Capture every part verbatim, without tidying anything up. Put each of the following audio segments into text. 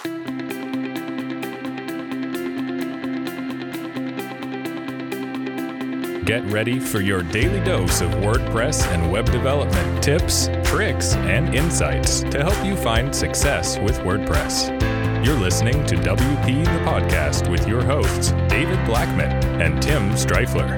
Get ready for your daily dose of WordPress and web development tips, tricks, and insights to help you find success with WordPress. You're listening to W P the Podcast with your hosts, David Blackman and Tim Streifler.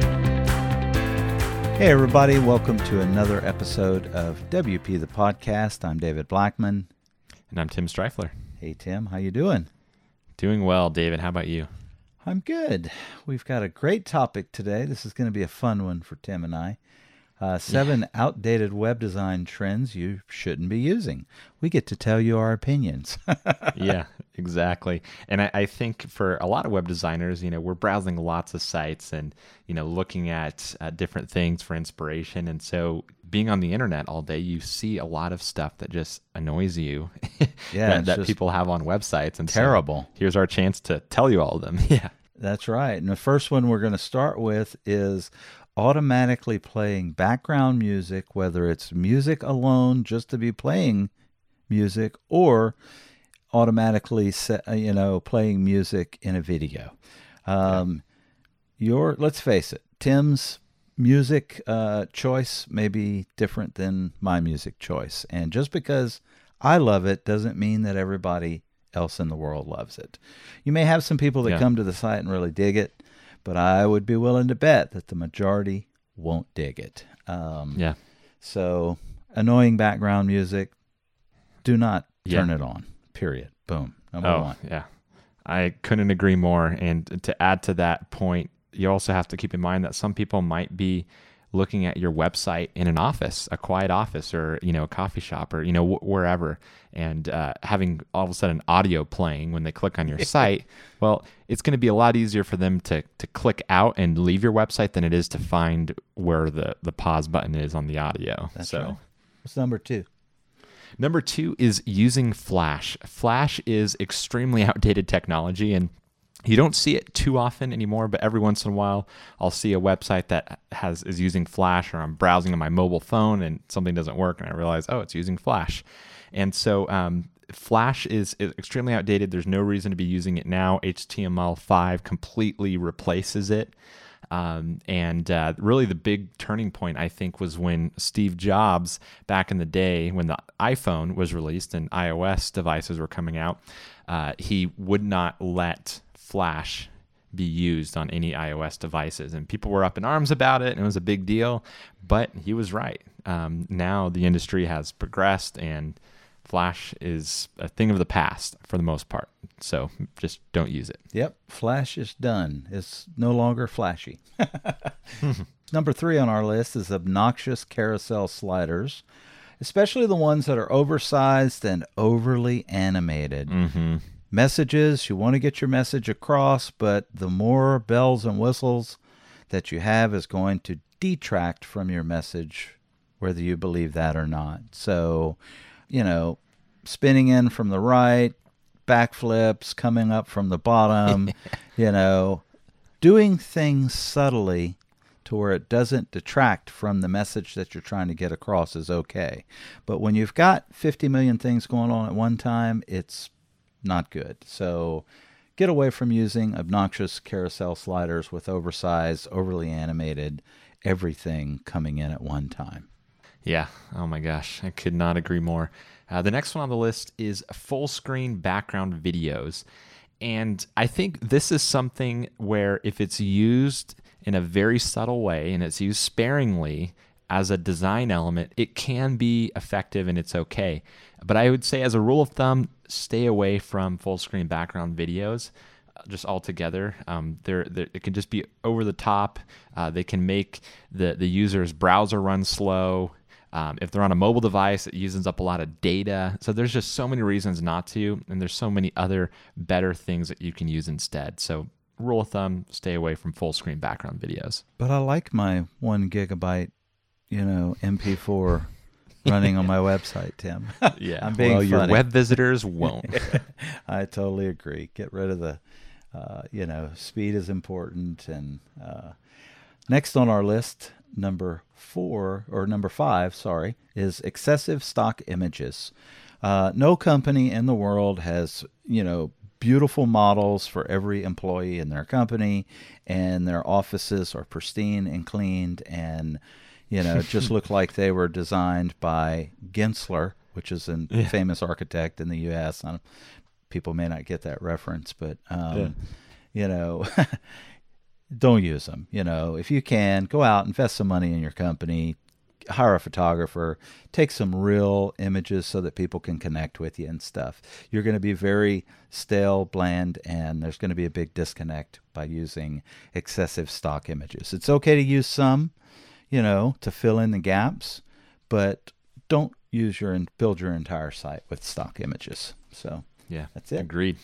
Hey everybody, welcome to another episode of W P the Podcast. I'm David Blackman. And I'm Tim Streifler. Hey Tim, how you doing? Doing well, David. How about you? I'm good. We've got a great topic today. This is going to be a fun one for Tim and I. Uh, seven yeah. outdated web design trends you shouldn't be using. We get to tell you our opinions. Yeah, exactly. And I, I think for a lot of web designers, you know, we're browsing lots of sites and, you know, looking at uh, different things for inspiration. And so being on the internet all day, you see a lot of stuff that just annoys you yeah, that, that people have on websites. And terrible. So here's our chance to tell you all of them. Yeah. That's right. And the first one we're going to start with is automatically playing background music, whether it's music alone just to be playing music or automatically set, you know, playing music in a video. Um, yeah. Your, let's face it, Tim's music uh, choice may be different than my music choice. And just because I love it doesn't mean that everybody else in the world loves it. You may have some people that yeah. come to the site and really dig it, but I would be willing to bet that the majority won't dig it. Um, yeah. So annoying background music, do not turn yeah. it on, period. Boom. Number oh, one. Yeah. I couldn't agree more. And to add to that point, you also have to keep in mind that some people might be looking at your website in an office, a quiet office, or, you know, a coffee shop, or, you know, wh- wherever, and uh, having all of a sudden audio playing when they click on your site. Well, it's going to be a lot easier for them to to click out and leave your website than it is to find where the, the pause button is on the audio. That's so, right. What's number two? Number two is using Flash. Flash is extremely outdated technology, and you don't see it too often anymore, but every once in a while, I'll see a website that has is using Flash, or I'm browsing on my mobile phone and something doesn't work, and I realize, oh, it's using Flash. And so um, Flash is, is extremely outdated. There's no reason to be using it now. H T M L five completely replaces it. Um, and uh, really the big turning point, I think, was when Steve Jobs, back in the day when the iPhone was released and iOS devices were coming out, uh, he would not let Flash be used on any iOS devices, and people were up in arms about it, and it was a big deal, but he was right. Um, now the industry has progressed, and Flash is a thing of the past for the most part, so just don't use it. Yep, Flash is done. It's no longer flashy. Number three on our list is obnoxious carousel sliders, especially the ones that are oversized and overly animated. Mm-hmm. Messages, you want to get your message across, but the more bells and whistles that you have is going to detract from your message, whether you believe that or not. So, you know, spinning in from the right, backflips, coming up from the bottom, you know, doing things subtly to where it doesn't detract from the message that you're trying to get across is okay. But when you've got fifty million things going on at one time, it's not good. So get away from using obnoxious carousel sliders with oversized, overly animated everything coming in at one time. Yeah. Oh my gosh. I could not agree more. Uh, the next one on the list is full screen background videos. And I think this is something where if it's used in a very subtle way and it's used sparingly as a design element, it can be effective and it's okay. But I would say as a rule of thumb, stay away from full screen background videos uh, just altogether. Um, they're, they're, it can just be over the top. Uh, they can make the, the user's browser run slow. Um, if they're on a mobile device, it uses up a lot of data. So there's just so many reasons not to, and there's so many other better things that you can use instead. So rule of thumb, stay away from full screen background videos. But I like my one gigabyte, you know, M P four running on my website, Tim. Yeah. I'm being well, your funny. web visitors won't. I totally agree. Get rid of the, uh, you know, speed is important. And uh, next on our list, number four, or number five, sorry, is excessive stock images. Uh, no company in the world has, you know, beautiful models for every employee in their company, and their offices are pristine and cleaned and, you know, just look like they were designed by Gensler, which is a yeah. famous architect in the U S Um, people may not get that reference, but, um, yeah. you know, don't use them. You know, if you can, go out, invest some money in your company, hire a photographer, take some real images so that people can connect with you and stuff. You're going to be very stale, bland, and there's going to be a big disconnect by using excessive stock images. It's okay to use some, you know, to fill in the gaps, but don't use your and build your entire site with stock images. So yeah, that's it. Agreed.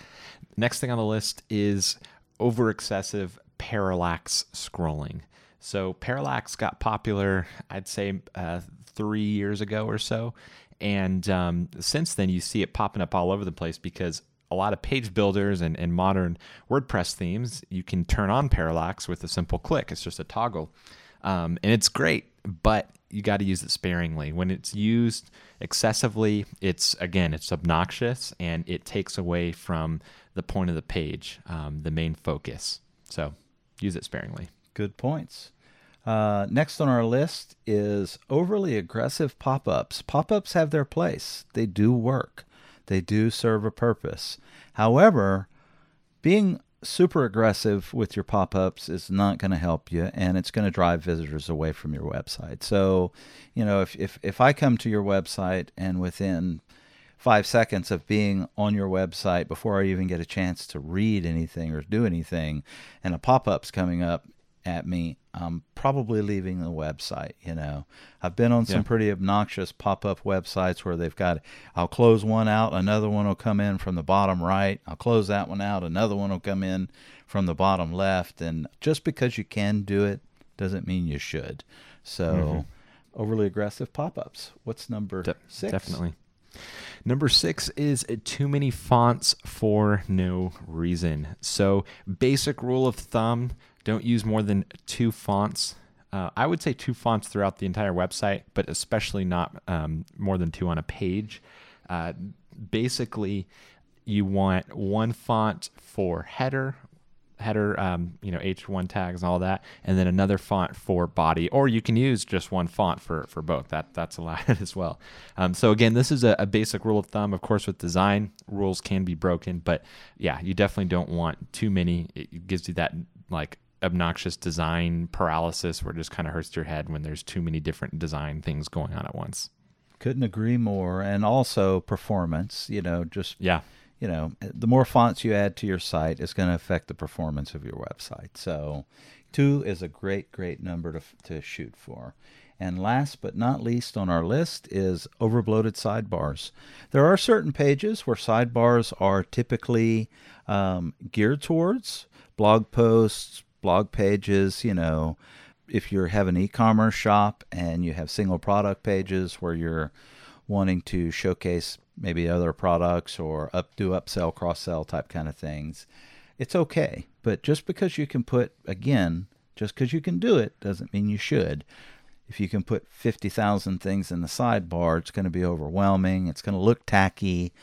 Next thing on the list is over excessive parallax scrolling. So parallax got popular, I'd say, uh, three years ago or so. And um, since then, you see it popping up all over the place because a lot of page builders and, and modern WordPress themes, you can turn on parallax with a simple click. It's just a toggle. Um, and it's great, but you got to use it sparingly. When it's used excessively, it's, again, it's obnoxious and it takes away from the point of the page, um, the main focus. So use it sparingly. Good points. Uh, next on our list is overly aggressive pop-ups. Pop-ups have their place. They do work. They do serve a purpose. However, being super aggressive with your pop-ups is not going to help you, and it's going to drive visitors away from your website. So, you know, if, if, if I come to your website and within five seconds of being on your website, before I even get a chance to read anything or do anything, and a pop-up's coming up at me, I'm probably leaving the website. You know, I've been on some yeah. pretty obnoxious pop-up websites where they've got, I'll close one out, another one will come in from the bottom right. I'll close that one out, another one will come in from the bottom left. And just because you can do it doesn't mean you should. So mm-hmm. overly aggressive pop-ups. What's number De- six? Definitely. Number six is too many fonts for no reason. So basic rule of thumb, don't use more than two fonts. Uh, I would say two fonts throughout the entire website, but especially not um, more than two on a page. Uh, basically, you want one font for header, header, um, you know, H one tags and all that, and then another font for body, or you can use just one font for, for both. That that's allowed as well. Um, so again, this is a, a basic rule of thumb. Of course, with design, rules can be broken, but yeah, you definitely don't want too many. It gives you that like obnoxious design paralysis where it just kind of hurts your head when there's too many different design things going on at once. Couldn't agree more. And also performance, you know, just yeah. You know, the more fonts you add to your site is going to affect the performance of your website. So two is a great, great number to to shoot for. And last but not least on our list is overbloated sidebars. There are certain pages where sidebars are typically um, geared towards blog posts, blog pages. You know, if you have an e-commerce shop and you have single product pages where you're wanting to showcase maybe other products or up do upsell, cross-sell type kind of things, it's okay. But just because you can put, again, just because you can do it doesn't mean you should. If you can put fifty thousand things in the sidebar, it's going to be overwhelming. It's going to look tacky.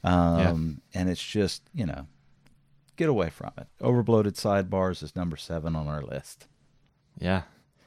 Um, yeah. And it's just, you know, get away from it. Overbloated sidebars is number seven on our list. Yeah.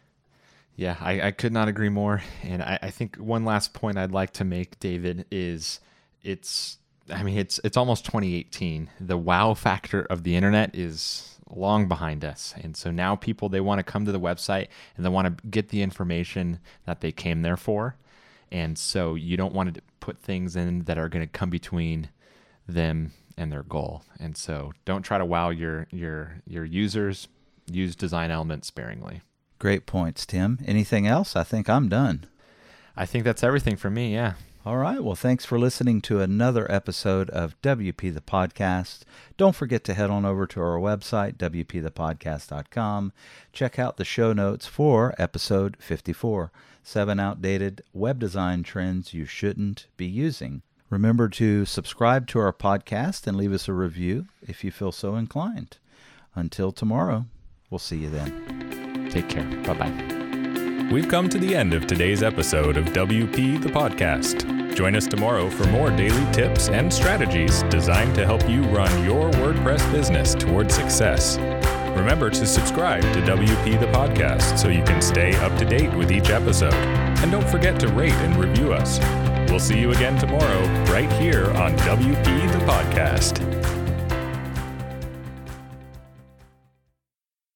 Yeah, I, I could not agree more. And I, I think one last point I'd like to make, David, is it's, I mean, it's it's almost twenty eighteen. The wow factor of the internet is long behind us. And so now people, they want to come to the website and they want to get the information that they came there for. And so you don't want to put things in that are going to come between them and their goal. And so don't try to wow your your your users. Use design elements sparingly. Great points, Tim. Anything else? I think I'm done. I think that's everything from me, yeah. All right. Well, thanks for listening to another episode of W P the Podcast. Don't forget to head on over to our website, w p the podcast dot com. Check out the show notes for episode fifty-four, seven outdated web design trends you shouldn't be using. Remember to subscribe to our podcast and leave us a review if you feel so inclined. Until tomorrow, we'll see you then. Take care. Bye-bye. we've come to the end of today's episode of W P the Podcast. Join us tomorrow for more daily tips and strategies designed to help you run your WordPress business toward success. Remember to subscribe to W P the Podcast so you can stay up to date with each episode. And don't forget to rate and review us. We'll see you again tomorrow right here on W P the Podcast.